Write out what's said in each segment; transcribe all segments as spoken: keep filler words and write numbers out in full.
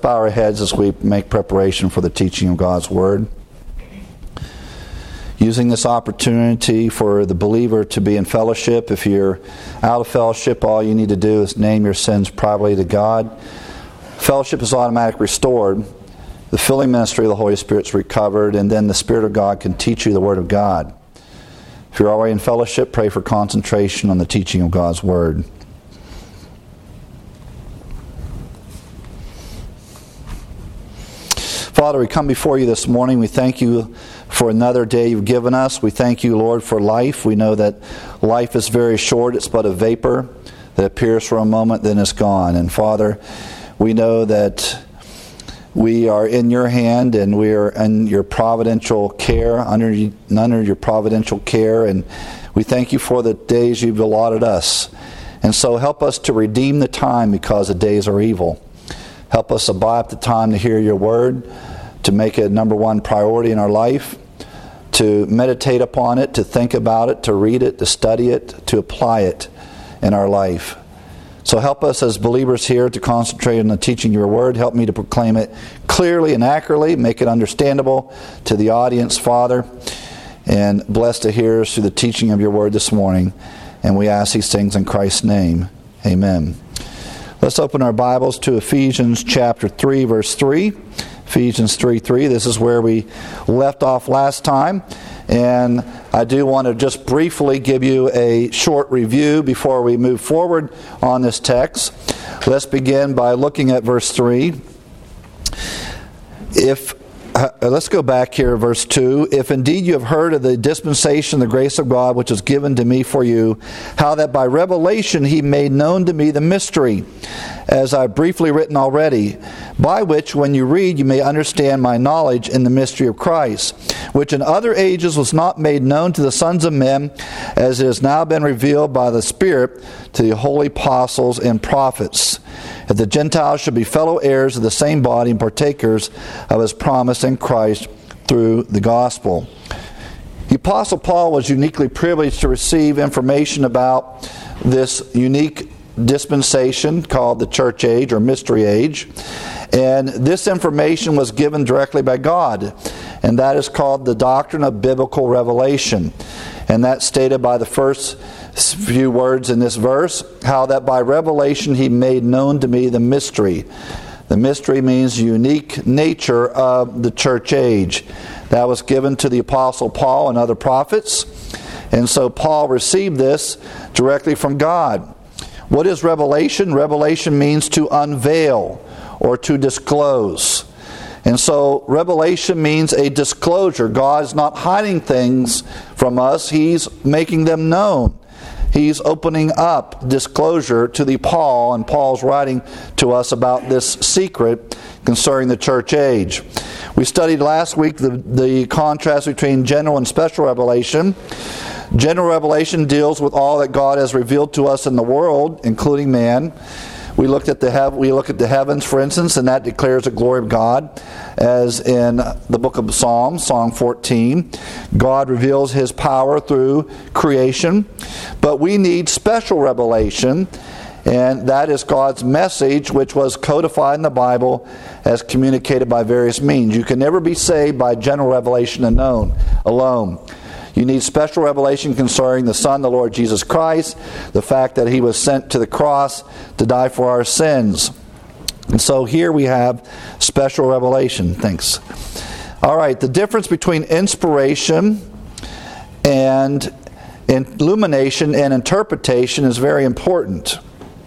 bow our heads as we make preparation for the teaching of God's Word. Using this opportunity for the believer to be in fellowship. If you're out of fellowship, all you need to do is name your sins privately to God. Fellowship is automatically restored. The filling ministry of the Holy Spirit is recovered, and then the Spirit of God can teach you the Word of God. If you're already in fellowship, pray for concentration on the teaching of God's Word. Father, we come before you this morning. We thank you for another day you've given us. We thank you, Lord, for life. We know that life is very short. It's but a vapor that appears for a moment, then is gone. And Father, we know that we are in your hand and we are in your providential care, under, under your providential care. And we thank you for the days you've allotted us. And so help us to redeem the time because the days are evil. Help us abide the time to hear your word, to make it number one priority in our life, to meditate upon it, to think about it, to read it, to study it, to apply it in our life. So help us as believers here to concentrate on the teaching of your word. Help me to proclaim it clearly and accurately, make it understandable to the audience, Father. And bless the hearers through the teaching of your word this morning. And we ask these things in Christ's name. Amen. Let's open our Bibles to Ephesians chapter three, verse three. Ephesians three three. This is where we left off last time. And I do want to just briefly give you a short review before we move forward on this text. Let's begin by looking at verse three. If Uh, let's go back here, verse two. If indeed you have heard of the dispensation, the grace of God, which is given to me for you, how that by revelation he made known to me the mystery, as I've briefly written already, by which when you read you may understand my knowledge in the mystery of Christ, which in other ages was not made known to the sons of men, as it has now been revealed by the Spirit to the holy apostles and prophets, that the Gentiles should be fellow heirs of the same body and partakers of his promise in Christ through the gospel. The Apostle Paul was uniquely privileged to receive information about this unique dispensation called the church age or mystery age. And this information was given directly by God. And that is called the doctrine of biblical revelation. And that's stated by the first few words in this verse, how that by revelation he made known to me the mystery. The mystery means the unique nature of the church age. That was given to the Apostle Paul and other prophets. And so Paul received this directly from God. What is revelation? Revelation means to unveil or to disclose. And so revelation means a disclosure. God is not hiding things from us. He's making them known. He's opening up disclosure to the Paul, and Paul's writing to us about this secret concerning the church age. We studied last week the, the contrast between general and special revelation. General revelation deals with all that God has revealed to us in the world, including man. We looked at the hev- we look at the heavens, for instance, and that declares the glory of God, as in the book of Psalms, Psalm fourteen. God reveals his power through creation. But we need special revelation, and that is God's message, which was codified in the Bible as communicated by various means. You can never be saved by general revelation alone. You need special revelation concerning the Son, the Lord Jesus Christ, the fact that he was sent to the cross to die for our sins. And so here we have special revelation. Thanks. All right, the difference between inspiration and illumination and interpretation is very important.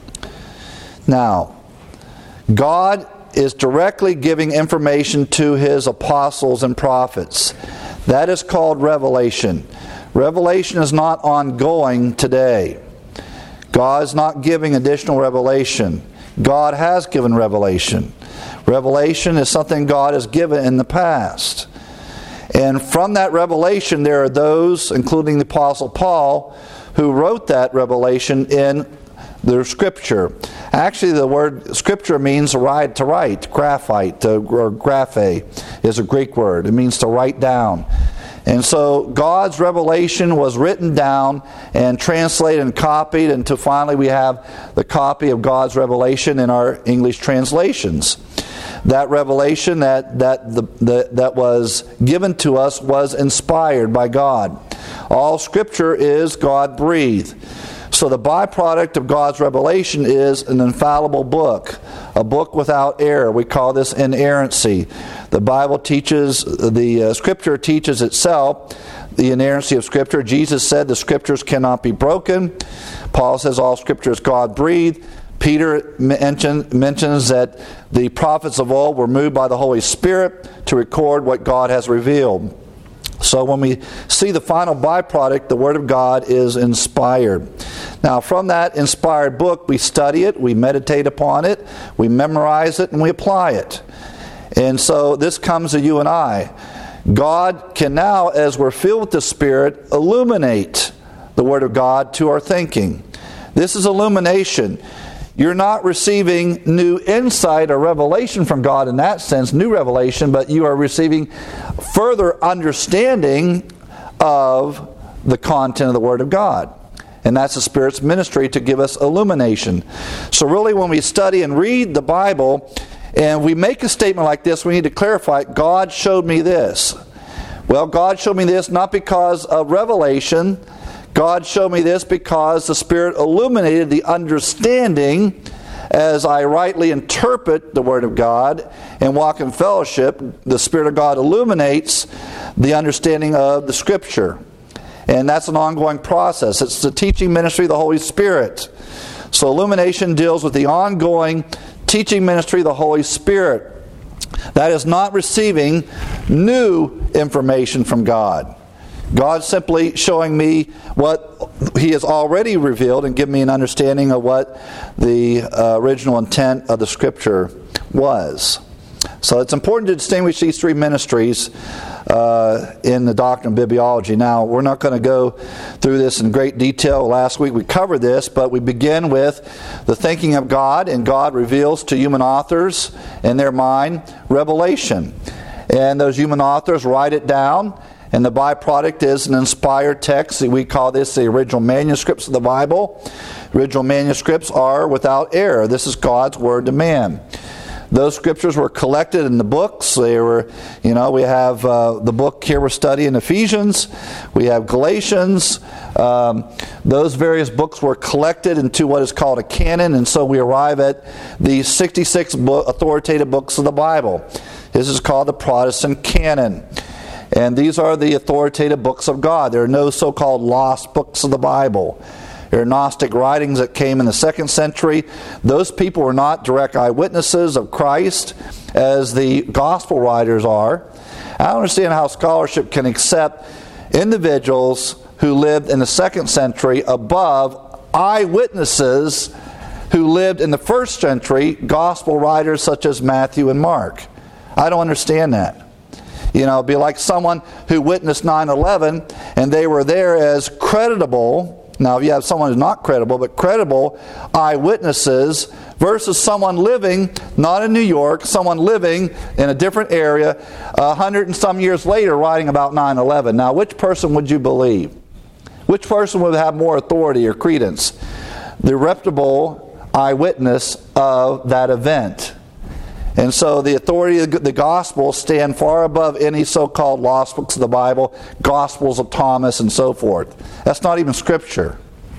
Now, God is directly giving information to his apostles and prophets. That is called revelation. Revelation is not ongoing today. God is not giving additional revelation. God has given revelation. Revelation is something God has given in the past. And from that revelation, there are those, including the Apostle Paul, who wrote that revelation in the Scripture. Actually, the word Scripture means write, to write. Graphite, or graphe, is a Greek word. It means to write down. And so God's revelation was written down and translated and copied until finally we have the copy of God's revelation in our English translations. that revelation that that the, the that was given to us was inspired by God. All Scripture is God-breathed. So the byproduct of God's revelation is an infallible book, a book without error. We call this inerrancy. The Bible teaches, the uh, Scripture teaches itself, the inerrancy of Scripture. Jesus said the Scriptures cannot be broken. Paul says all Scripture is God-breathed. Peter mention, mentions that the prophets of old were moved by the Holy Spirit to record what God has revealed. So when we see the final byproduct, the Word of God is inspired. Now from that inspired book, we study it, we meditate upon it, we memorize it, and we apply it. And so this comes to you and I. God can now, as we're filled with the Spirit, illuminate the Word of God to our thinking. This is illumination. You're not receiving new insight or revelation from God in that sense, new revelation, but you are receiving further understanding of the content of the Word of God. And that's the Spirit's ministry to give us illumination. So really when we study and read the Bible and we make a statement like this, we need to clarify, God showed me this. Well, God showed me this not because of revelation. God showed me this because the Spirit illuminated the understanding as I rightly interpret the Word of God and walk in fellowship. The Spirit of God illuminates the understanding of the Scripture. And that's an ongoing process. It's the teaching ministry of the Holy Spirit. So illumination deals with the ongoing teaching ministry of the Holy Spirit. That is not receiving new information from God. God's simply showing me what He has already revealed and giving me an understanding of what the uh, original intent of the Scripture was. So it's important to distinguish these three ministries uh, in the doctrine of bibliology. Now, we're not going to go through this in great detail. Last week we covered this, but we begin with the thinking of God, and God reveals to human authors in their mind revelation. And those human authors write it down, and the byproduct is an inspired text. We call this the original manuscripts of the Bible. Original manuscripts are without error. This is God's Word to man. Those scriptures were collected in the books. They were, you know, we have uh, the book here we're studying, Ephesians. We have Galatians. Um, those various books were collected into what is called a canon, and so we arrive at the sixty-six book, authoritative books of the Bible. This is called the Protestant canon. And these are the authoritative books of God. There are no so-called lost books of the Bible. There are Gnostic writings that came in the second century. Those people were not direct eyewitnesses of Christ as the gospel writers are. I don't understand how scholarship can accept individuals who lived in the second century above eyewitnesses who lived in the first century, gospel writers such as Matthew and Mark. I don't understand that. You know, it'd be like someone who witnessed nine eleven and they were there as creditable. Now, if you have someone who's not credible, but credible eyewitnesses versus someone living, not in New York, someone living in a different area a hundred and some years later writing about nine eleven. Now, which person would you believe? Which person would have more authority or credence? The reputable eyewitness of that event. And so the authority of the gospel stand far above any so-called lost books of the Bible, Gospels of Thomas and so forth. That's not even Scripture.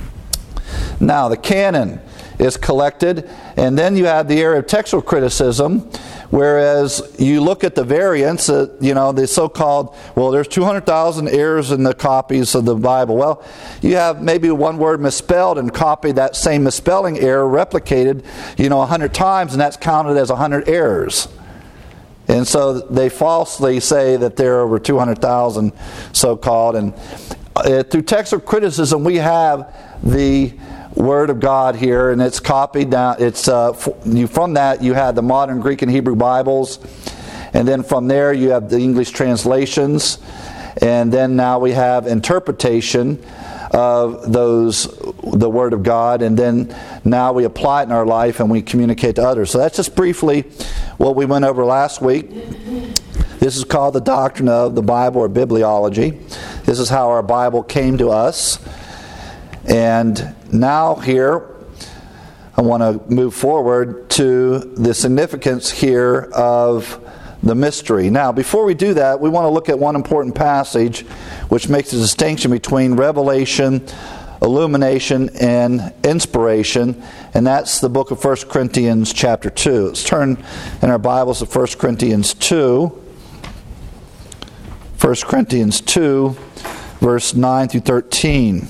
Now, the canon is collected, and then you have the area of textual criticism, whereas you look at the variants, uh, you know, the so-called, well, there's two hundred thousand errors in the copies of the Bible. Well, you have maybe one word misspelled and copy that same misspelling error replicated, you know, one hundred times, and that's counted as one hundred errors. And so they falsely say that there are over two hundred thousand so-called. And uh, through textual criticism, we have the Word of God here, and it's copied down. It's uh, you from that you had the modern Greek and Hebrew Bibles, and then from there you have the English translations, and then now we have interpretation of those the Word of God, and then now we apply it in our life and we communicate to others. So that's just briefly what we went over last week. This is called the doctrine of the Bible or bibliology. This is how our Bible came to us. And now here, I want to move forward to the significance here of the mystery. Now, before we do that, we want to look at one important passage which makes a distinction between revelation, illumination, and inspiration, and that's the book of First Corinthians chapter two. Let's turn in our Bibles to First Corinthians two. First Corinthians two, verse nine through thirteen.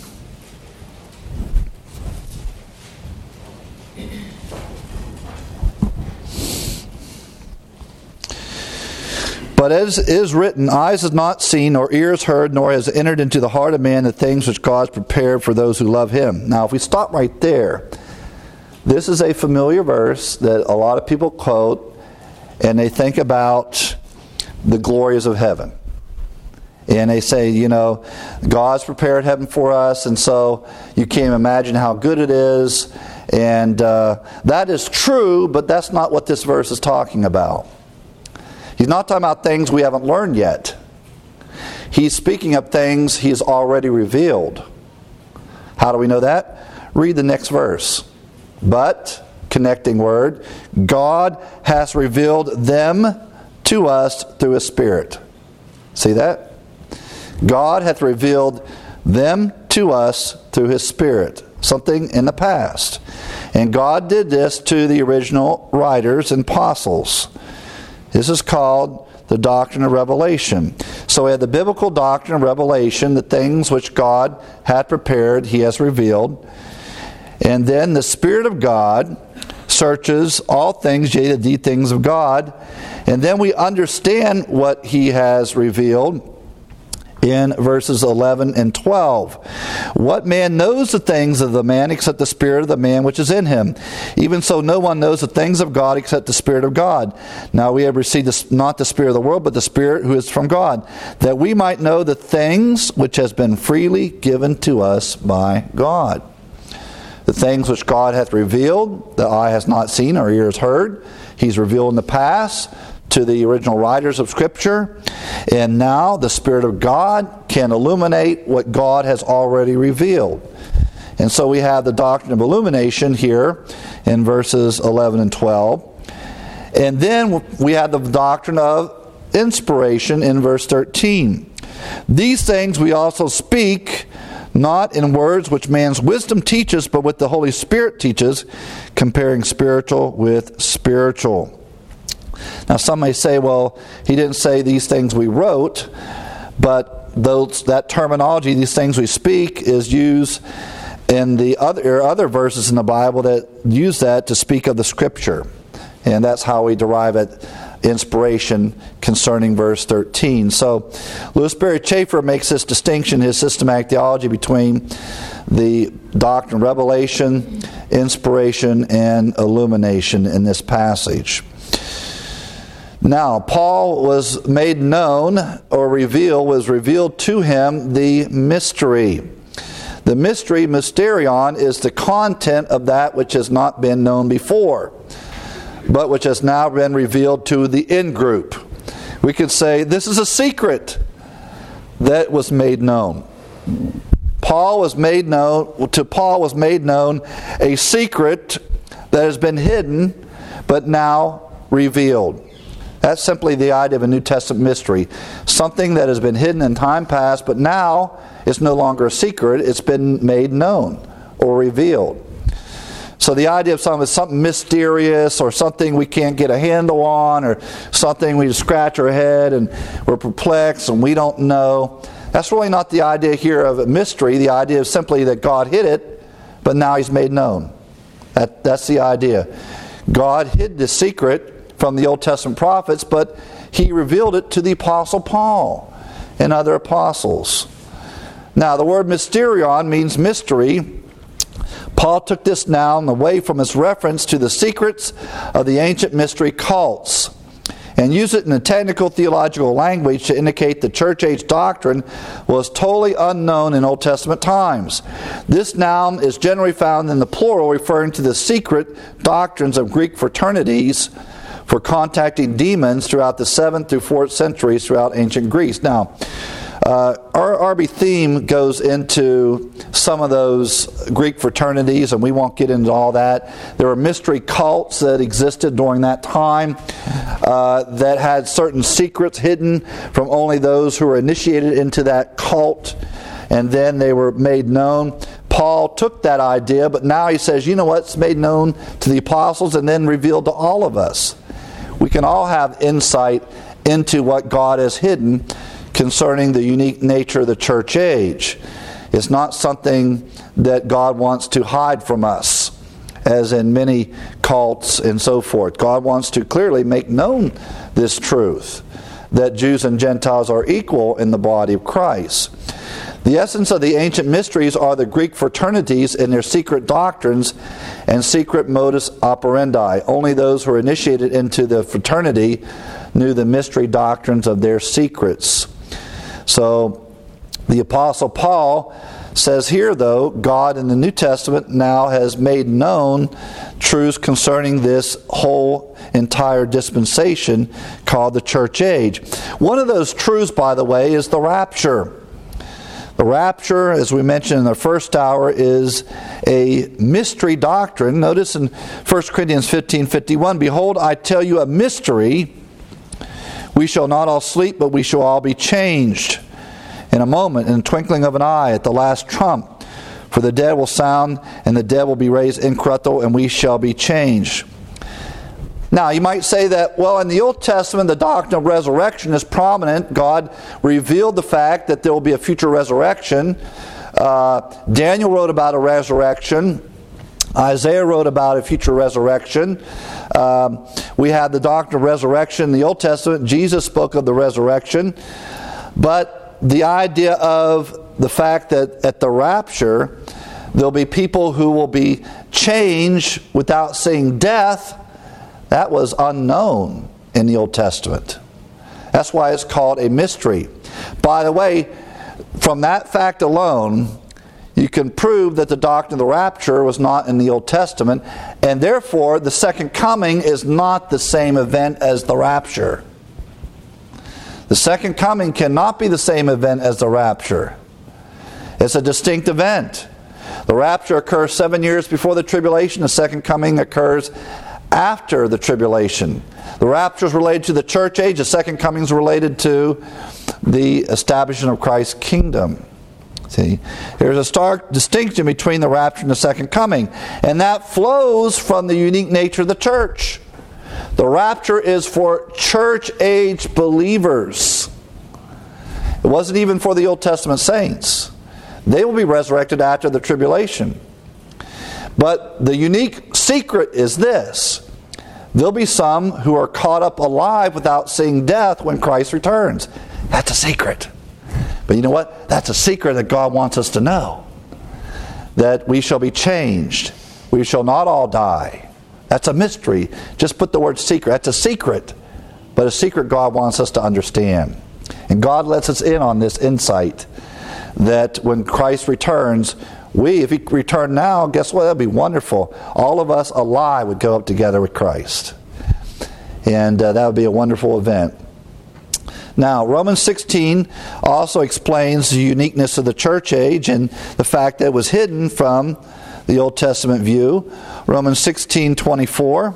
But as is written, eyes have not seen, nor ears heard, nor has entered into the heart of man the things which God has prepared for those who love Him. Now, if we stop right there, this is a familiar verse that a lot of people quote, and they think about the glories of heaven. And they say, you know, God's prepared heaven for us, and so you can't imagine how good it is. And uh, that is true, but that's not what this verse is talking about. He's not talking about things we haven't learned yet. He's speaking of things He's already revealed. How do we know that? Read the next verse. But, connecting word, God has revealed them to us through His Spirit. See that? God hath revealed them to us through His Spirit. Something in the past. And God did this to the original writers and apostles. This is called the doctrine of revelation. So we have the biblical doctrine of revelation, the things which God had prepared, He has revealed. And then the Spirit of God searches all things, yea, the deep things of God. And then we understand what He has revealed in verses eleven and twelve. What man knows the things of the man except the spirit of the man which is in him? Even so no one knows the things of God except the Spirit of God. Now we have received this, not the spirit of the world, but the Spirit who is from God, that we might know the things which has been freely given to us by God. The things which God hath revealed, the eye has not seen, or ear has heard, He's revealed in the past to the original writers of Scripture, and now the Spirit of God can illuminate what God has already revealed. And so we have the doctrine of illumination here in verses eleven and twelve. And then we have the doctrine of inspiration in verse thirteen. These things we also speak, not in words which man's wisdom teaches, but what the Holy Spirit teaches, comparing spiritual with spiritual. Now some may say, well, he didn't say these things we wrote, but those that terminology, these things we speak, is used in the other other verses in the Bible that use that to speak of the Scripture. And that's how we derive it, inspiration concerning verse thirteen. So Louis Berry Chafer makes this distinction in his systematic theology between the doctrine of revelation, inspiration, and illumination in this passage. Now, Paul was made known, or revealed, was revealed to him the mystery. The mystery, mysterion, is the content of that which has not been known before, but which has now been revealed to the in-group. We could say, this is a secret that was made known. Paul was made known, to Paul was made known a secret that has been hidden, but now revealed. That's simply the idea of a New Testament mystery. Something that has been hidden in time past, but now it's no longer a secret. It's been made known or revealed. So the idea of something, something mysterious or something we can't get a handle on or something we just scratch our head and we're perplexed and we don't know. That's really not the idea here of a mystery. The idea is simply that God hid it, but now He's made known. That, that's the idea. God hid the secret from the Old Testament prophets, but He revealed it to the Apostle Paul and other apostles. Now, the word mysterion means mystery. Paul took this noun away from its reference to the secrets of the ancient mystery cults and used it in a technical theological language to indicate the church age doctrine was totally unknown in Old Testament times. This noun is generally found in the plural, referring to the secret doctrines of Greek fraternities for contacting demons throughout the seventh through fourth centuries throughout ancient Greece. Now, Uh, our R B theme goes into some of those Greek fraternities, and we won't get into all that. There were mystery cults that existed during that time uh, that had certain secrets hidden from only those who were initiated into that cult, and then they were made known. Paul took that idea, but now he says, you know what, it's made known to the apostles and then revealed to all of us. We can all have insight into what God has hidden concerning the unique nature of the church age. It's not something that God wants to hide from us, as in many cults and so forth. God wants to clearly make known this truth, that Jews and Gentiles are equal in the body of Christ. The essence of the ancient mysteries are the Greek fraternities and their secret doctrines and secret modus operandi. Only those who were initiated into the fraternity knew the mystery doctrines of their secrets. So the Apostle Paul says here, though, God in the New Testament now has made known truths concerning this whole entire dispensation called the church age. One of those truths, by the way, is the rapture. The rapture, as we mentioned in the first hour, is a mystery doctrine. Notice in First Corinthians fifteen fifty-one, behold, I tell you a mystery. We shall not all sleep, but we shall all be changed in a moment, in the twinkling of an eye, at the last trump. For the dead will sound, and the dead will be raised incorruptible, and we shall be changed. Now, you might say that, well, in the Old Testament, the doctrine of resurrection is prominent. God revealed the fact that there will be a future resurrection. Uh, Daniel wrote about a resurrection. Isaiah wrote about a future resurrection. Um, we have the doctrine of resurrection in the Old Testament. Jesus spoke of the resurrection. But the idea of the fact that at the rapture, there'll be people who will be changed without seeing death, that was unknown in the Old Testament. That's why it's called a mystery. By the way, from that fact alone, you can prove that the doctrine of the rapture was not in the Old Testament, and therefore the second coming is not the same event as the rapture. The second coming cannot be the same event as the rapture. It's a distinct event. The rapture occurs seven years before the tribulation. The second coming occurs after the tribulation. The rapture is related to the church age. The second coming is related to the establishment of Christ's kingdom. See, there's a stark distinction between the rapture and the second coming, and that flows from the unique nature of the church. The rapture is for church age believers. It wasn't even for the Old Testament saints. They will be resurrected after the tribulation. But the unique secret is this: there'll be some who are caught up alive without seeing death when Christ returns. That's a secret. But you know what? That's a secret that God wants us to know. That we shall be changed. We shall not all die. That's a mystery. Just put the word secret. That's a secret. But a secret God wants us to understand. And God lets us in on this insight that when Christ returns, we, if He returned now, guess what? That'd be wonderful. All of us alive would go up together with Christ. And uh, that would be a wonderful event. Now, Romans sixteen also explains the uniqueness of the church age and the fact that it was hidden from the Old Testament view. Romans sixteen twenty-four.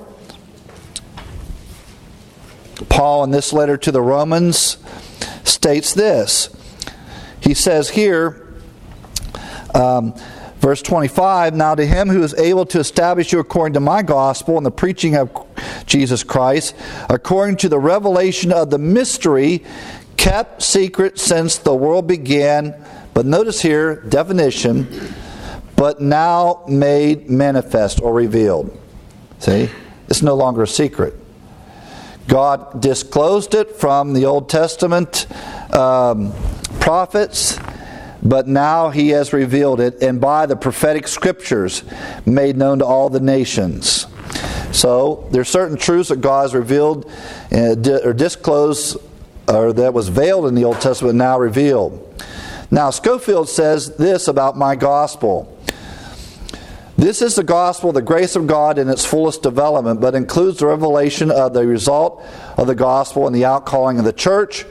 Paul, in this letter to the Romans, states this. He says here, um, verse twenty-five, now to Him who is able to establish you according to my gospel and the preaching of Jesus Christ, according to the revelation of the mystery kept secret since the world began. But notice here, definition, but now made manifest or revealed. See? It's no longer a secret. God disclosed it from the Old Testament um, prophets, but now He has revealed it, and by the prophetic scriptures made known to all the nations. So there are certain truths that God has revealed or disclosed, or that was veiled in the Old Testament, now revealed. Now Scofield says this about my gospel. This is the gospel, the grace of God in its fullest development, but includes the revelation of the result of the gospel and the outcalling of the church,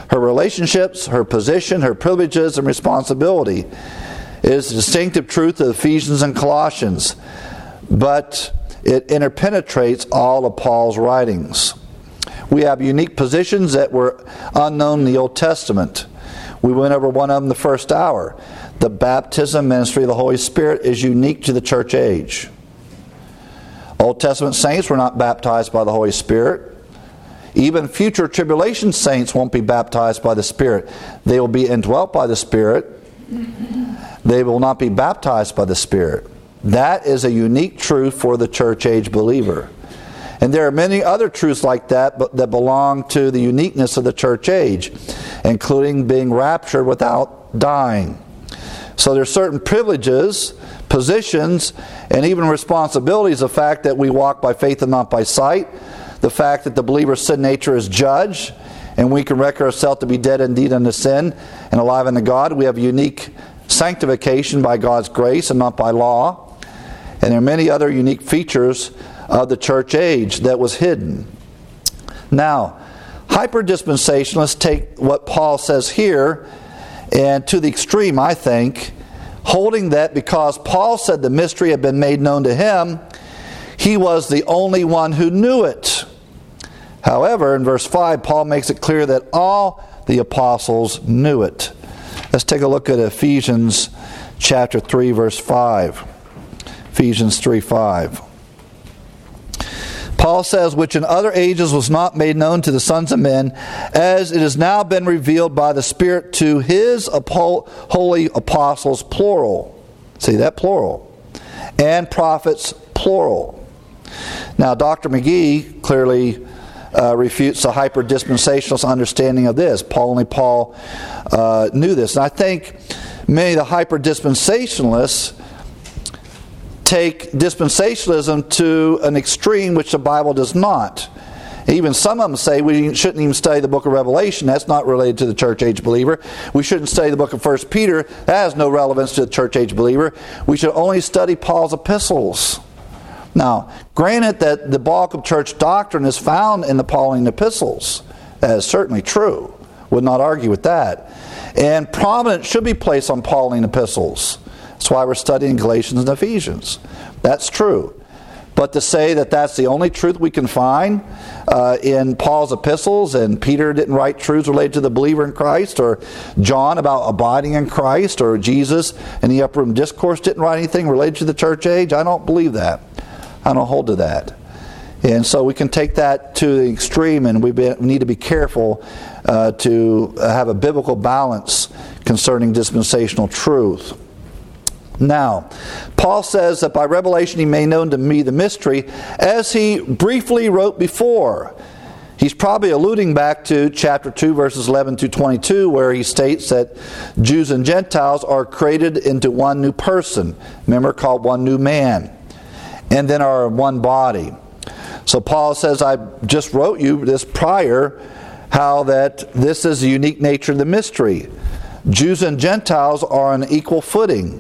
her relationships, her position, her privileges, and responsibility. It is the distinctive truth of Ephesians and Colossians, but it interpenetrates all of Paul's writings. We have unique positions that were unknown in the Old Testament. We went over one of them the first hour. The baptism ministry of the Holy Spirit is unique to the church age. Old Testament saints were not baptized by the Holy Spirit. Even future tribulation saints won't be baptized by the Spirit. They will be indwelt by the Spirit. They will not be baptized by the Spirit. That is a unique truth for the church age believer. And there are many other truths like that but that belong to the uniqueness of the church age, including being raptured without dying. So there are certain privileges, positions, and even responsibilities. The fact that we walk by faith and not by sight. The fact that the believer's sin nature is judged, and we can reckon ourselves to be dead indeed unto sin and alive unto God. We have unique sanctification by God's grace and not by law. And there are many other unique features of the church age that was hidden. Now, hyper-dispensationalists take what Paul says here and to the extreme, I think, holding that because Paul said the mystery had been made known to him, he was the only one who knew it. However, in verse five, Paul makes it clear that all the apostles knew it. Let's take a look at Ephesians chapter three, verse five. Ephesians three five. Paul says, which in other ages was not made known to the sons of men, as it has now been revealed by the Spirit to his holy apostles, plural. See that? Plural. And prophets, plural. Now, Doctor McGee clearly uh, refutes the hyper-dispensationalist understanding of this. Paul, only Paul uh, knew this. And I think many of the hyper-dispensationalists take dispensationalism to an extreme which the Bible does not. Even some of them say we shouldn't even study the book of Revelation. That's not related to the church age believer. We shouldn't study the book of First Peter. That has no relevance to the church age believer. We should only study Paul's epistles. Now, granted that the bulk of church doctrine is found in the Pauline epistles. That is certainly true. Would not argue with that. And prominence should be placed on Pauline epistles. That's why we're studying Galatians and Ephesians. That's true. But to say that that's the only truth we can find uh, in Paul's epistles, and Peter didn't write truths related to the believer in Christ, or John about abiding in Christ, or Jesus in the Upper Room Discourse didn't write anything related to the church age, I don't believe that. I don't hold to that. And so we can take that to the extreme, and we, be, we need to be careful uh, to have a biblical balance concerning dispensational truth. Now, Paul says that by revelation he made known to me the mystery, as he briefly wrote before. He's probably alluding back to chapter two, verses eleven to twenty-two, where he states that Jews and Gentiles are created into one new person. Remember, called one new man. And then are one body. So Paul says, I just wrote you this prior, how that this is the unique nature of the mystery. Jews and Gentiles are on equal footing,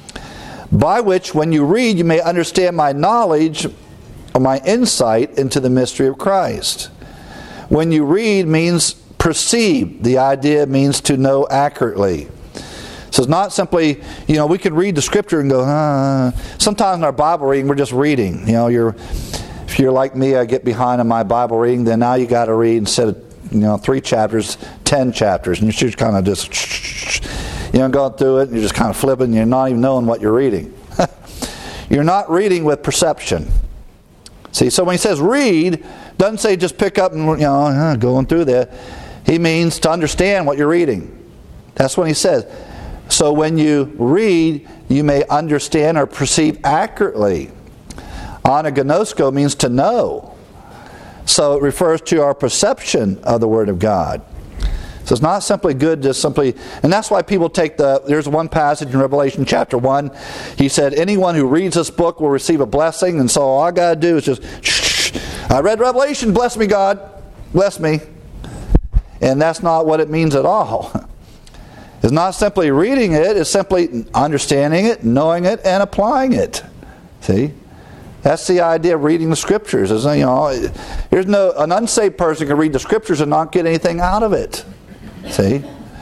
by which when you read you may understand my knowledge or my insight into the mystery of Christ. When you read means perceive. The idea means to know accurately. So it's not simply, you know, we can read the scripture and go, ah. Sometimes in our Bible reading we're just reading. You know, you're if you're like me, I get behind in my Bible reading, then now you got to read instead of, you know, three chapters, ten chapters, and you're just kind of just, you know, going through it, and you're just kind of flipping, and you're not even knowing what you're reading. You're not reading with perception. See, so when he says read, doesn't say just pick up and, you know, going through that. He means to understand what you're reading. That's what he says. So when you read, you may understand or perceive accurately. Anagnosko means to know. So it refers to our perception of the Word of God. So it's not simply good to simply, and that's why people take the, there's one passage in Revelation chapter one, he said, anyone who reads this book will receive a blessing, and so all I got to do is just, shh, I read Revelation, bless me God, bless me. And that's not what it means at all. It's not simply reading it, it's simply understanding it, knowing it, and applying it. See? That's the idea of reading the Scriptures. Is, you know, there's no, an unsaved person can read the Scriptures and not get anything out of it. See?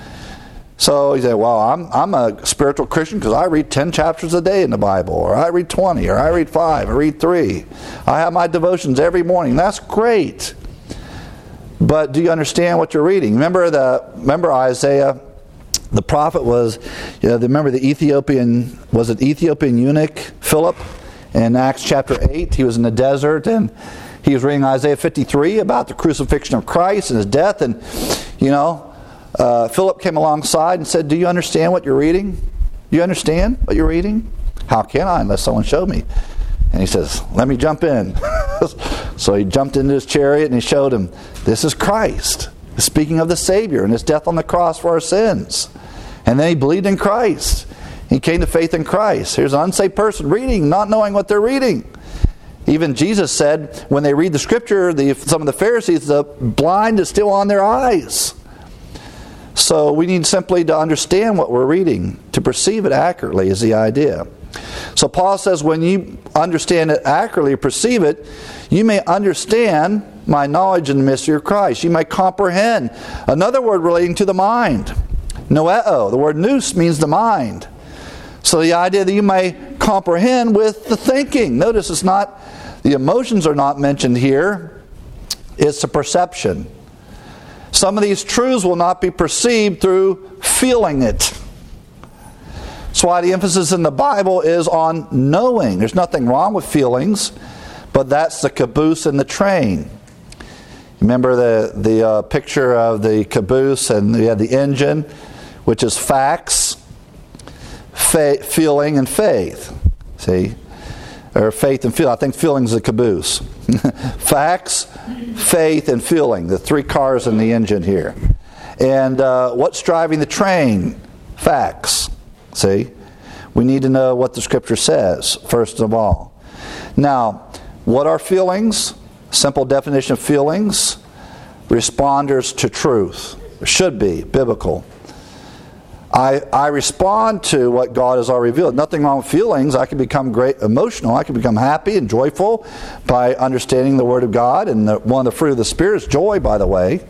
So you say, well, I'm, I'm a spiritual Christian because I read ten chapters a day in the Bible, or I read twenty, or I read five, or I read three. I have my devotions every morning. That's great. But do you understand what you're reading? Remember the remember Isaiah, the prophet was, you know, remember the Ethiopian, was it Ethiopian eunuch, Philip, in Acts chapter eight? He was in the desert, and he was reading Isaiah fifty-three about the crucifixion of Christ and his death, and, you know, Uh, Philip came alongside and said, do you understand what you're reading? Do you understand what you're reading? How can I unless someone showed me? And he says, let me jump in. So he jumped into his chariot and he showed him, this is Christ, speaking of the Savior and his death on the cross for our sins. And then he believed in Christ. He came to faith in Christ. Here's an unsaved person reading, not knowing what they're reading. Even Jesus said, when they read the Scripture, the, some of the Pharisees, the blind is still on their eyes. So we need simply to understand what we're reading. To perceive it accurately is the idea. So Paul says when you understand it accurately, perceive it, you may understand my knowledge in the mystery of Christ. You may comprehend. Another word relating to the mind. Noeo. The word nous means the mind. So the idea that you may comprehend with the thinking. Notice it's not, the emotions are not mentioned here. It's the perception. Some of these truths will not be perceived through feeling it. That's why the emphasis in the Bible is on knowing. There's nothing wrong with feelings, but that's the caboose and the train. Remember the, the uh, picture of the caboose, and you have the engine, which is facts, fa- feeling, and faith. See? Or faith and feeling. I think feeling is the caboose. Facts, faith, and feeling. The three cars in the engine here. And uh, what's driving the train? Facts. See? We need to know what the Scripture says, first of all. Now, what are feelings? Simple definition of feelings. Responders to truth. Should be biblical. I, I respond to what God has already revealed. Nothing wrong with feelings. I can become great emotional. I can become happy and joyful by understanding the Word of God. And the, one of the fruit of the Spirit is joy, by the way.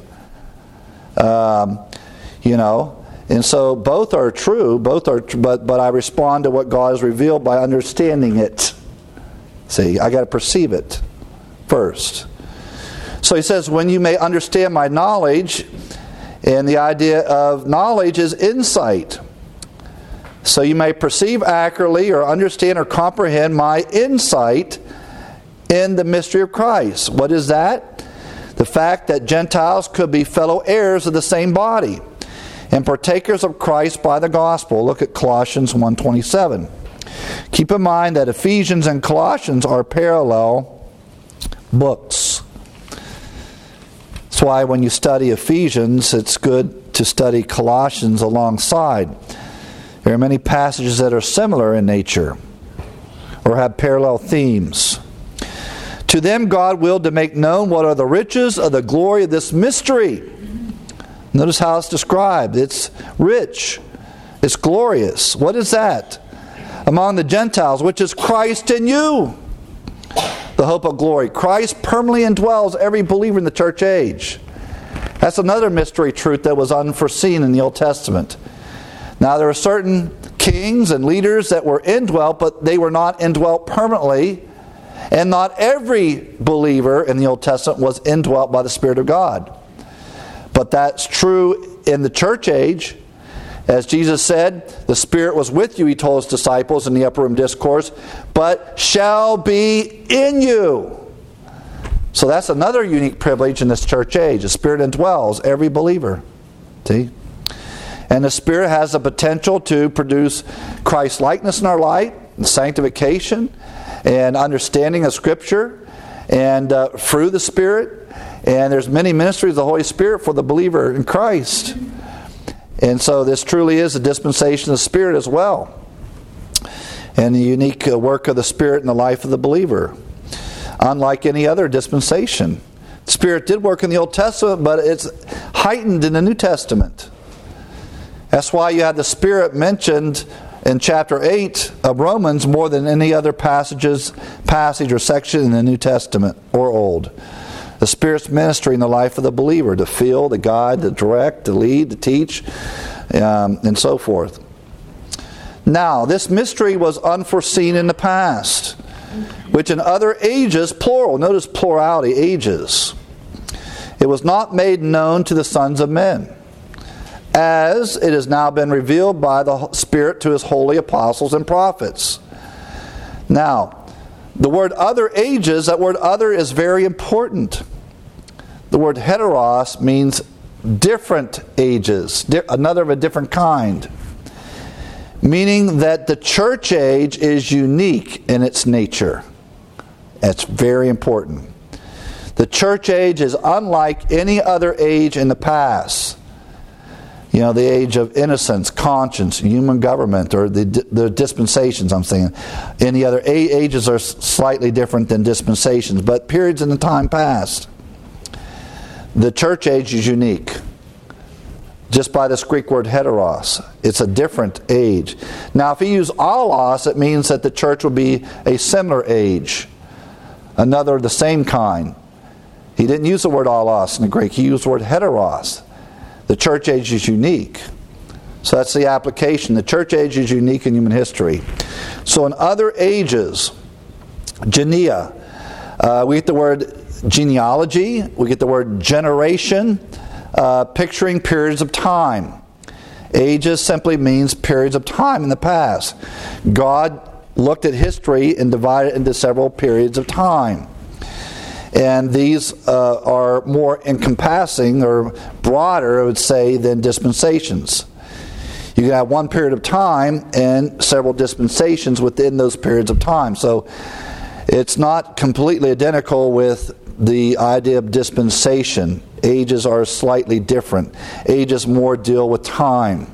Um, you know, and so both are true. Both are, but but I respond to what God has revealed by understanding it. See, I got to perceive it first. So he says, when you may understand my knowledge. And the idea of knowledge is insight. So you may perceive accurately or understand or comprehend my insight in the mystery of Christ. What is that? The fact that Gentiles could be fellow heirs of the same body and partakers of Christ by the gospel. Look at Colossians one twenty-seven. Keep in mind that Ephesians and Colossians are parallel books. That's why when you study Ephesians, it's good to study Colossians alongside. There are many passages that are similar in nature or have parallel themes. To them God willed to make known what are the riches of the glory of this mystery. Notice how it's described. It's rich. It's glorious. What is that? Among the Gentiles, which is Christ in you. The hope of glory. Christ permanently indwells every believer in the church age. That's another mystery truth that was unforeseen in the Old Testament. Now there are certain kings and leaders that were indwelt, but they were not indwelt permanently. And not every believer in the Old Testament was indwelt by the Spirit of God. But that's true in the church age. As Jesus said, the Spirit was with you, he told his disciples in the Upper Room Discourse, but shall be in you. So that's another unique privilege in this church age. The Spirit indwells every believer. See? And the Spirit has the potential to produce Christ-likeness in our life, and sanctification, and understanding of Scripture, and uh, through the Spirit. And there's many ministries of the Holy Spirit for the believer in Christ. And so this truly is a dispensation of the Spirit as well. And the unique work of the Spirit in the life of the believer. Unlike any other dispensation. The Spirit did work in the Old Testament, but it's heightened in the New Testament. That's why you have the Spirit mentioned in chapter eight of Romans more than any other passages, passage or section in the New Testament or Old. The Spirit's ministry in the life of the believer, to feel, to guide, to direct, to lead, to teach, um, and so forth. Now, this mystery was unforeseen in the past, which in other ages, plural, notice plurality, ages, it was not made known to the sons of men, as it has now been revealed by the Spirit to His holy apostles and prophets. Now, the word other ages, that word other is very important. The word heteros means different ages, another of a different kind. Meaning that the church age is unique in its nature. That's very important. The church age is unlike any other age in the past. You know, the age of innocence, conscience, human government, or the, the dispensations, I'm saying. Any other ages are slightly different than dispensations, but periods in the time past. The church age is unique. Just by this Greek word heteros. It's a different age. Now, if you use allos, it means that the church will be a similar age. Another of the same kind. He didn't use the word allos in the Greek. He used the word heteros. The church age is unique. So that's the application. The church age is unique in human history. So in other ages, genea, uh, we get the word genealogy, we get the word generation, uh, picturing periods of time. Ages simply means periods of time in the past. God looked at history and divided it into several periods of time. And these uh, are more encompassing or broader, I would say, than dispensations. You can have one period of time and several dispensations within those periods of time. So it's not completely identical with the idea of dispensation. Ages are slightly different. Ages more deal with time.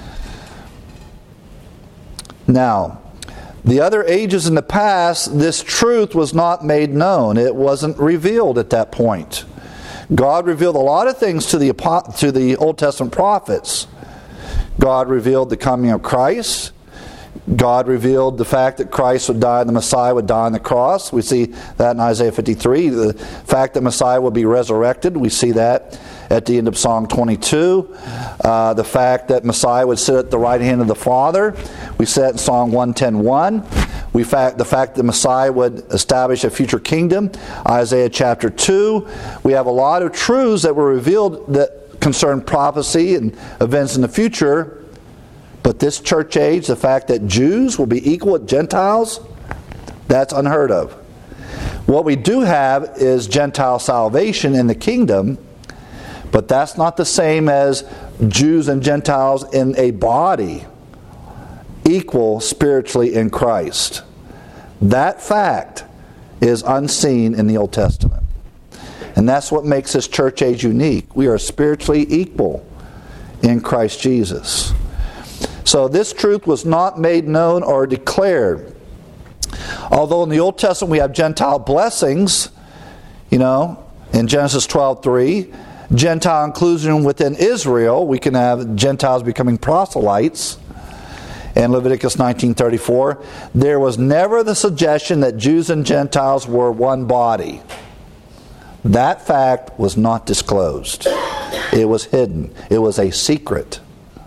Now, the other ages in the past, this truth was not made known. It wasn't revealed at that point. God revealed a lot of things to the to the Old Testament prophets. God revealed the coming of Christ. God revealed the fact that Christ would die, the Messiah would die on the cross. We see that in Isaiah fifty-three. The fact that Messiah will be resurrected, we see that at the end of Psalm twenty-two. Uh, the fact that Messiah would sit at the right hand of the Father, we see that in Psalm one ten one. We fact, the fact that Messiah would establish a future kingdom, Isaiah chapter two. We have a lot of truths that were revealed that concern prophecy and events in the future. But this church age, the fact that Jews will be equal with Gentiles, that's unheard of. What we do have is Gentile salvation in the kingdom, but that's not the same as Jews and Gentiles in a body, equal spiritually in Christ. That fact is unseen in the Old Testament. And that's what makes this church age unique. We are spiritually equal in Christ Jesus. So this truth was not made known or declared. Although in the Old Testament we have Gentile blessings, you know, in Genesis twelve three, Gentile inclusion within Israel, we can have Gentiles becoming proselytes. In Leviticus nineteen thirty-four, there was never the suggestion that Jews and Gentiles were one body. That fact was not disclosed. It was hidden. It was a secret.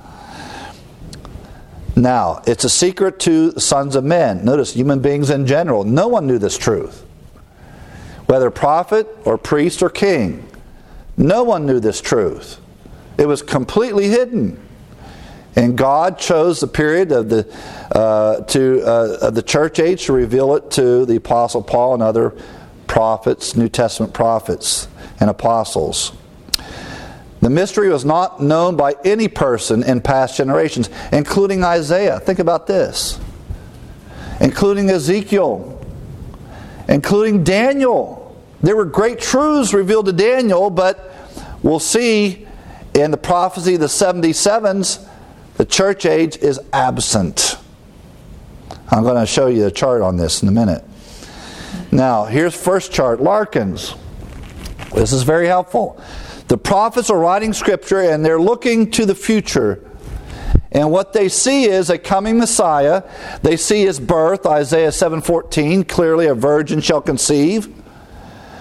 Now, it's a secret to sons of men. Notice, human beings in general. No one knew this truth. Whether prophet or priest or king. No one knew this truth. It was completely hidden. And God chose the period of the uh, to uh, of the church age to reveal it to the Apostle Paul and other prophets, New Testament prophets and apostles. The mystery was not known by any person in past generations, including Isaiah. Think about this. Including Ezekiel. Including Daniel. There were great truths revealed to Daniel, but we'll see in the prophecy of the seventy-sevens, the church age is absent. I'm going to show you a chart on this in a minute. Now, here's first chart, Larkin's. This is very helpful. The prophets are writing scripture and they're looking to the future. And what they see is a coming Messiah. They see his birth, Isaiah seven fourteen, clearly a virgin shall conceive.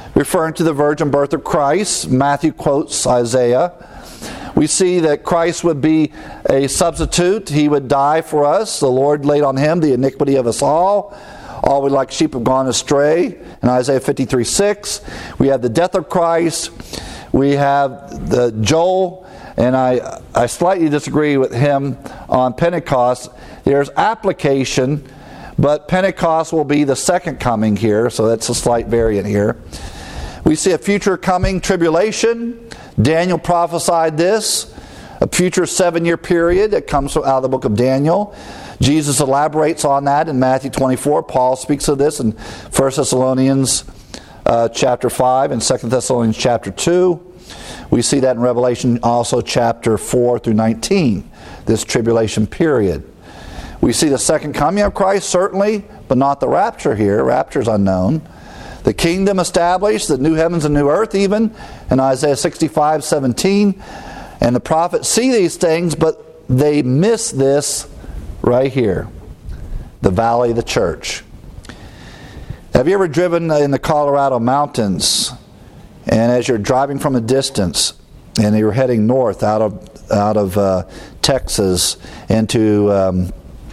referring to the virgin birth of Christ. Matthew quotes Isaiah. We see that Christ would be a substitute. He would die for us. The Lord laid on him the iniquity of us all. All we like sheep have gone astray. In Isaiah fifty-three six, we have the death of Christ. We have the Joel, and I, I slightly disagree with him on Pentecost. There's application, but Pentecost will be the second coming here, so that's a slight variant here. We see a future coming tribulation. Daniel prophesied this, a future seven-year period that comes out of the book of Daniel. Jesus elaborates on that in Matthew twenty-four. Paul speaks of this in First Thessalonians uh, chapter five and Second Thessalonians chapter two. We see that in Revelation also chapter four through nineteen, this tribulation period. We see the second coming of Christ, certainly, but not the rapture here. Rapture is unknown. The kingdom established, the new heavens and new earth even, in Isaiah sixty-five seventeen. And the prophets see these things, but they miss this right here. The valley of the church. Have you ever driven in the Colorado mountains, and as you're driving from a distance, and you're heading north out of, out of uh, Texas into... Um,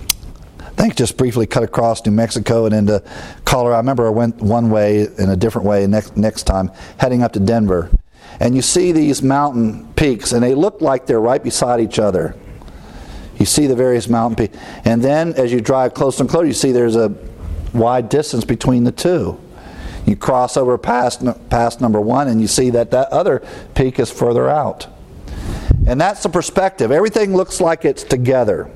I think just briefly cut across New Mexico and into Colorado. I remember I went one way and a different way next next time, heading up to Denver. And you see these mountain peaks, and they look like they're right beside each other. You see the various mountain peaks. And then as you drive closer and closer, you see there's a wide distance between the two. You cross over past, past number one, and you see that that other peak is further out. And that's the perspective. Everything looks like it's together.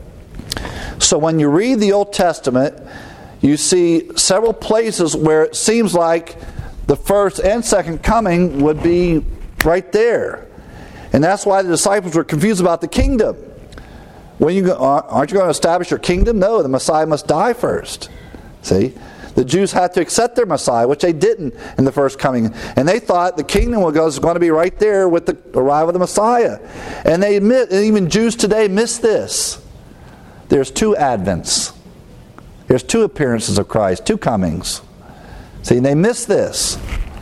So when you read the Old Testament, you see several places where it seems like the first and second coming would be right there. And that's why the disciples were confused about the kingdom. When you go, aren't you going to establish your kingdom? No, the Messiah must die first. See? The Jews had to accept their Messiah, which they didn't in the first coming. And they thought the kingdom was going to be right there with the arrival of the Messiah. And they admit, and even Jews today miss this. There's two advents. There's two appearances of Christ, two comings. See, they miss this.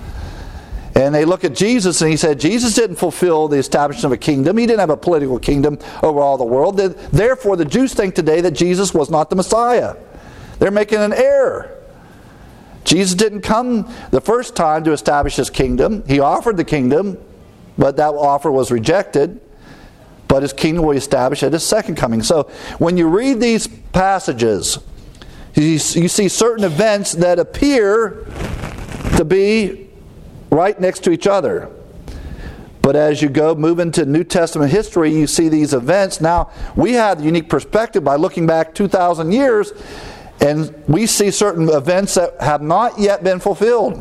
And they look at Jesus, and he said Jesus didn't fulfill the establishment of a kingdom. He didn't have a political kingdom over all the world. Therefore, the Jews think today that Jesus was not the Messiah. They're making an error. Jesus didn't come the first time to establish his kingdom. He offered the kingdom, but that offer was rejected. But his kingdom will be established at his second coming. So when you read these passages, you, you see certain events that appear to be right next to each other. But as you go, move into New Testament history, you see these events. Now, we have the unique perspective by looking back two thousand years, and we see certain events that have not yet been fulfilled.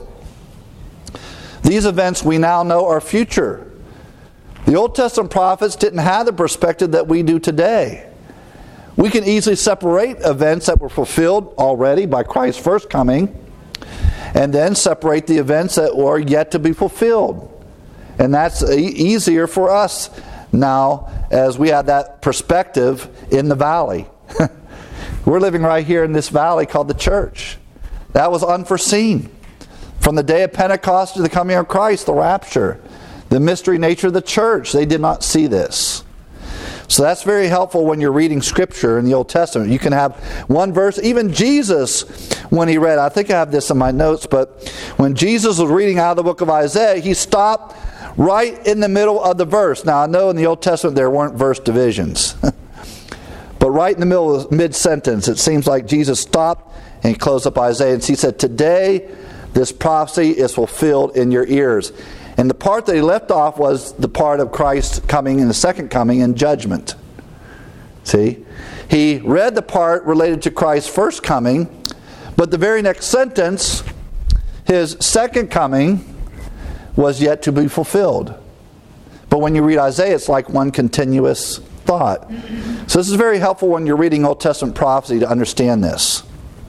These events we now know are future. The Old Testament prophets didn't have the perspective that we do today. We can easily separate events that were fulfilled already by Christ's first coming, and then separate the events that were yet to be fulfilled. And that's e- easier for us now as we have that perspective in the valley. We're living right here in this valley called the church. That was unforeseen. From the day of Pentecost to the coming of Christ, the rapture. The mystery nature of the church, they did not see this. So that's very helpful when you're reading Scripture in the Old Testament. You can have one verse, even Jesus, when he read, I think I have this in my notes, but when Jesus was reading out of the book of Isaiah, he stopped right in the middle of the verse. Now I know in the Old Testament there weren't verse divisions. But right in the middle of the mid-sentence, it seems like Jesus stopped and he closed up Isaiah and he said, today this prophecy is fulfilled in your ears. And the part that he left off was the part of Christ coming in the second coming in judgment. See? He read the part related to Christ's first coming, but the very next sentence, his second coming, was yet to be fulfilled. But when you read Isaiah, it's like one continuous thought. So this is very helpful when you're reading Old Testament prophecy to understand this.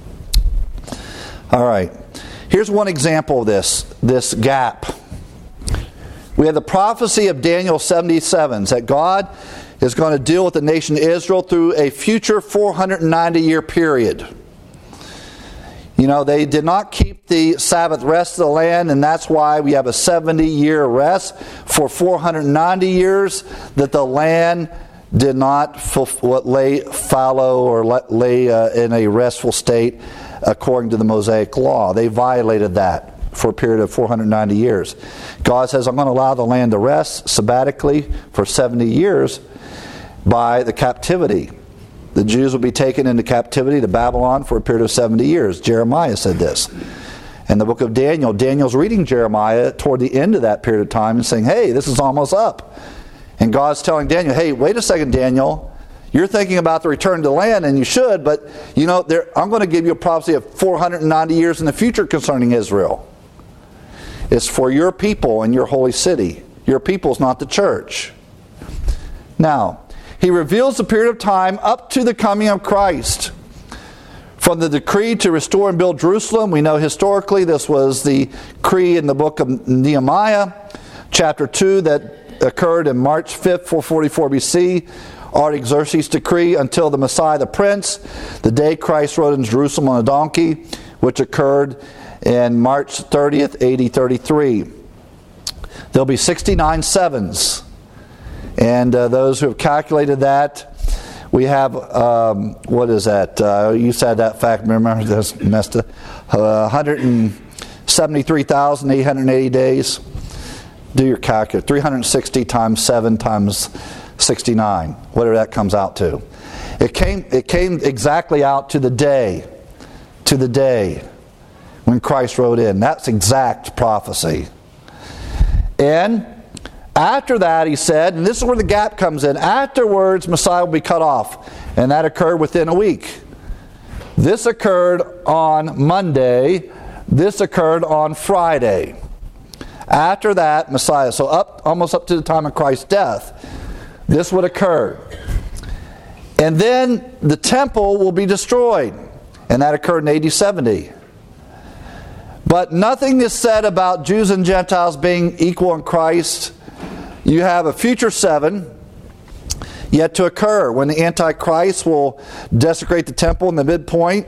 All right. Here's one example of this, this gap. We have the prophecy of Daniel seventy-seven, that God is going to deal with the nation of Israel through a future four hundred ninety year period. You know, they did not keep the Sabbath rest of the land, and that's why we have a seventy-year rest. For four hundred ninety years, that the land did not what lay fallow or lay uh, in a restful state according to the Mosaic law. They violated that for a period of four hundred ninety years. God says, I'm going to allow the land to rest sabbatically for seventy years by the captivity. The Jews will be taken into captivity to Babylon for a period of seventy years. Jeremiah said this. In the book of Daniel, Daniel's reading Jeremiah toward the end of that period of time and saying, hey, this is almost up. And God's telling Daniel, hey, wait a second, Daniel. You're thinking about the return to the land, and you should, but you know, there, I'm going to give you a prophecy of four hundred ninety years in the future concerning Israel. It's for your people and your holy city. Your people is not the church. Now, he reveals the period of time up to the coming of Christ. From the decree to restore and build Jerusalem, we know historically this was the decree in the book of Nehemiah, chapter two, that occurred in March fifth, four forty-four B C. Artaxerxes' decree until the Messiah the Prince, the day Christ rode in Jerusalem on a donkey, which occurred in March thirtieth, A D thirty-three. There'll be sixty-nine sevens. And uh, those who have calculated that, we have, um, what is that? Uh, you said that fact, remember, that's messed up. Uh, one hundred seventy-three thousand eight hundred eighty days. Do your calculate. three hundred sixty times seven times sixty-nine, whatever that comes out to. It came, it came exactly out to the day, to the day when Christ rode in. That's exact prophecy. And after that, he said, and this is where the gap comes in, afterwards Messiah will be cut off. And that occurred within a week. This occurred on Monday. This occurred on Friday. After that, Messiah, so up almost up to the time of Christ's death, this would occur. And then the temple will be destroyed. And that occurred in A D seventy. But nothing is said about Jews and Gentiles being equal in Christ. You have a future seven yet to occur when the Antichrist will desecrate the temple in the midpoint.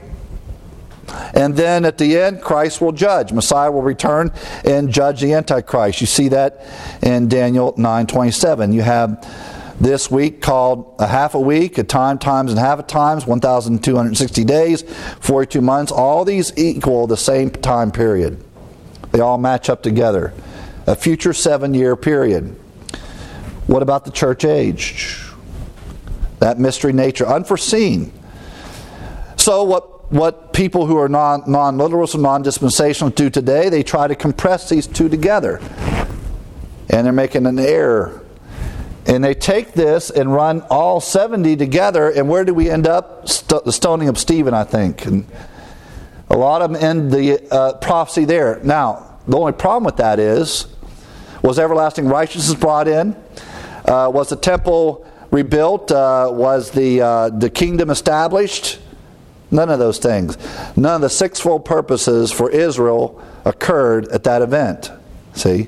And then at the end, Christ will judge. Messiah will return and judge the Antichrist. You see that in Daniel nine twenty-seven. You have this week called a half a week, a time times and half a times, one thousand two hundred sixty days, forty-two months. All these equal the same time period. They all match up together. A future seven-year period. What about the church age? That mystery nature, unforeseen. So what, what people who are non, non-literalists and non-dispensationalists do today, they try to compress these two together. And they're making an error. And they take this and run all seventy together, and where do we end up? St- the stoning of Stephen, I think. And a lot of them end the uh, prophecy there. Now, the only problem with that is, was everlasting righteousness brought in? Uh, was the temple rebuilt? Uh, was the uh, the kingdom established? None of those things. None of the sixfold purposes for Israel occurred at that event. See?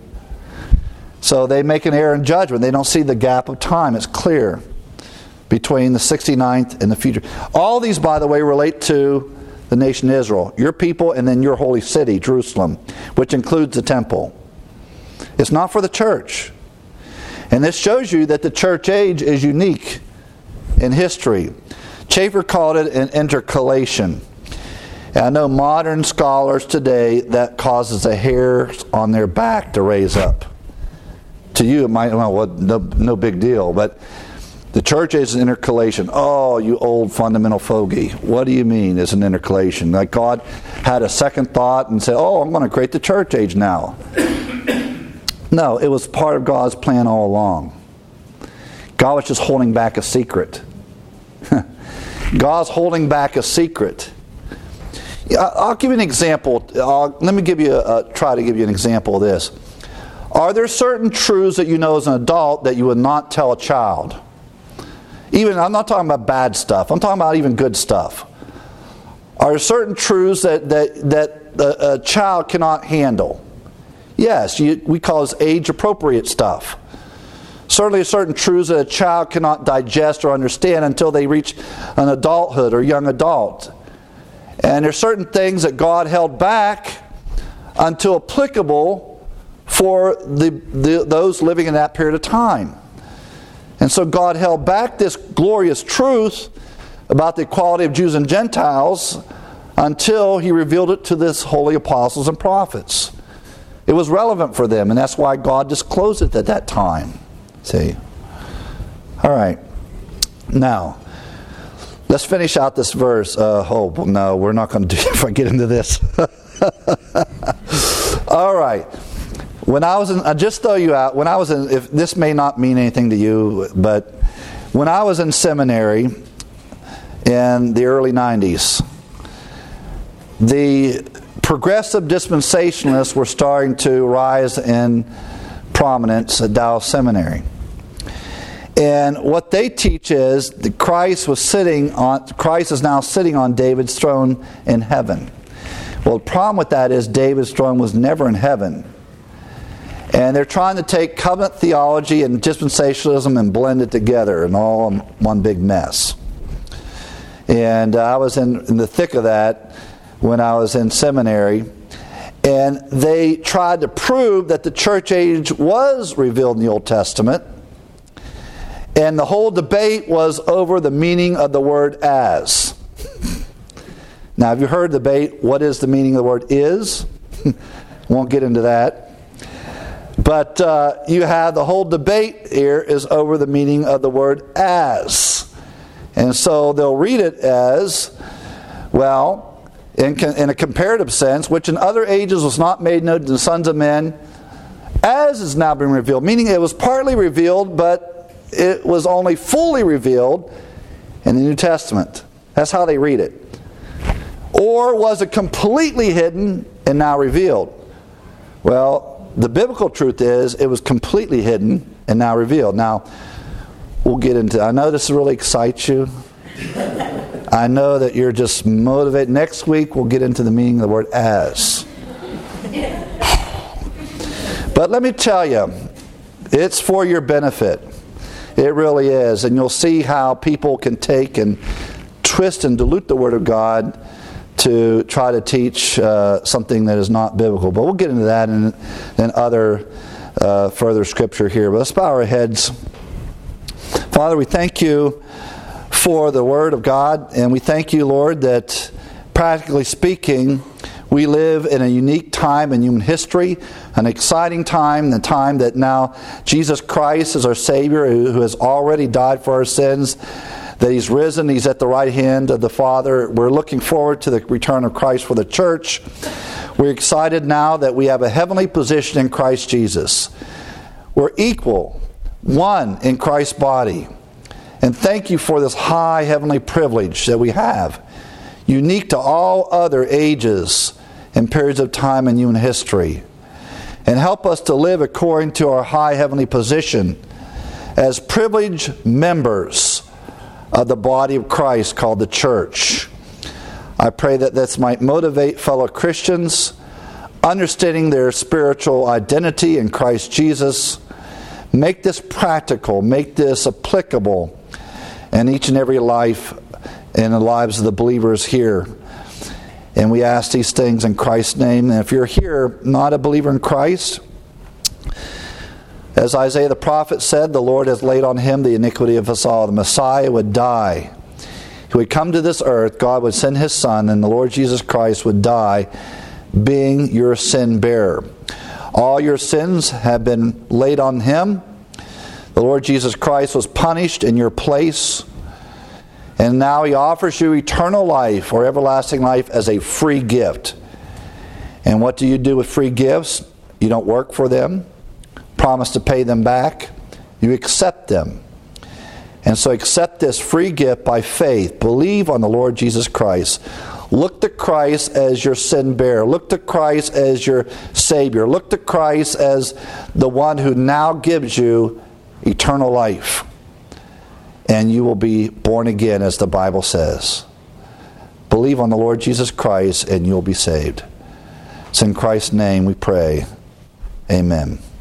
So they make an error in judgment. They don't see the gap of time. It's clear between the sixty-ninth and the future. All these, by the way, relate to the nation Israel. Your people and then your holy city, Jerusalem, which includes the temple. It's not for the church. And this shows you that the church age is unique in history. Chafer called it an intercalation. And I know modern scholars today, that causes the hairs on their back to raise up. To you, it might, well, well no, no big deal, but the church age is an intercalation. Oh, you old fundamental fogey. What do you mean it's an intercalation? Like God had a second thought and said, oh, I'm going to create the church age now. No, it was part of God's plan all along. God was just holding back a secret. God's holding back a secret. I'll give you an example. I'll, let me give you a, a, try to give you an example of this. Are there certain truths that you know as an adult that you would not tell a child? Even, I'm not talking about bad stuff. I'm talking about even good stuff. Are there certain truths that that, that a, a child cannot handle? Yes, you, we call this age-appropriate stuff. Certainly certain truths that a child cannot digest or understand until they reach an adulthood or young adult. And there's certain things that God held back until applicable for the, the those living in that period of time. And so God held back this glorious truth about the equality of Jews and Gentiles until He revealed it to His holy apostles and prophets. It was relevant for them, and that's why God disclosed it at that time. See? All right. Now, let's finish out this verse. Uh, oh, no, we're not going to do it if I get into this. All right. When I was in, I'll just throw you out. When I was in, if this may not mean anything to you, but when I was in seminary in the early nineties, the progressive dispensationalists were starting to rise in prominence at Dallas Seminary. And what they teach is that Christ was sitting on Christ is now sitting on David's throne in heaven. Well, the problem with that is David's throne was never in heaven. And they're trying to take covenant theology and dispensationalism and blend it together and all in one big mess. And uh, I was in, in the thick of that when I was in seminary. And they tried to prove that the church age was revealed in the Old Testament. And the whole debate was over the meaning of the word as. Now, have you heard the debate? What is the meaning of the word is? Won't get into that. But uh, you have the whole debate here is over the meaning of the word as. And so they'll read it as, well, in, in a comparative sense, which in other ages was not made known to the sons of men, as is now being revealed. Meaning it was partly revealed, but it was only fully revealed in the New Testament. That's how they read it. Or was it completely hidden and now revealed? Well, the biblical truth is it was completely hidden and now revealed. Now, we'll get into, I know this really excites you. I know that you're just motivated. Next week we'll get into the meaning of the word as. But let me tell you, it's for your benefit. It really is. And you'll see how people can take and twist and dilute the Word of God to try to teach uh, something that is not biblical. But we'll get into that in, in other uh, further scripture here. But let's bow our heads. Father, we thank you for the Word of God, and we thank you, Lord, that practically speaking, we live in a unique time in human history, an exciting time, the time that now Jesus Christ is our Savior, who, who has already died for our sins, that He's risen, He's at the right hand of the Father. We're looking forward to the return of Christ for the church. We're excited now that we have a heavenly position in Christ Jesus. We're equal, one in Christ's body. And thank you for this high heavenly privilege that we have, unique to all other ages and periods of time in human history. And help us to live according to our high heavenly position as privileged members of the body of Christ called the church. I pray that this might motivate fellow Christians, understanding their spiritual identity in Christ Jesus. Make this practical, make this applicable in each and every life, in the lives of the believers here. And we ask these things in Christ's name. And if you're here, not a believer in Christ, as Isaiah the prophet said, the Lord has laid on Him the iniquity of us all. The Messiah would die. He would come to this earth, God would send His Son, and the Lord Jesus Christ would die, being your sin bearer. All your sins have been laid on Him. The Lord Jesus Christ was punished in your place. And now He offers you eternal life or everlasting life as a free gift. And what do you do with free gifts? You don't work for them, promise to pay them back. You accept them. And so accept this free gift by faith. Believe on the Lord Jesus Christ. Look to Christ as your sin bearer. Look to Christ as your Savior. Look to Christ as the one who now gives you eternal life. And you will be born again, as the Bible says. Believe on the Lord Jesus Christ and you'll be saved. It's in Christ's name we pray. Amen.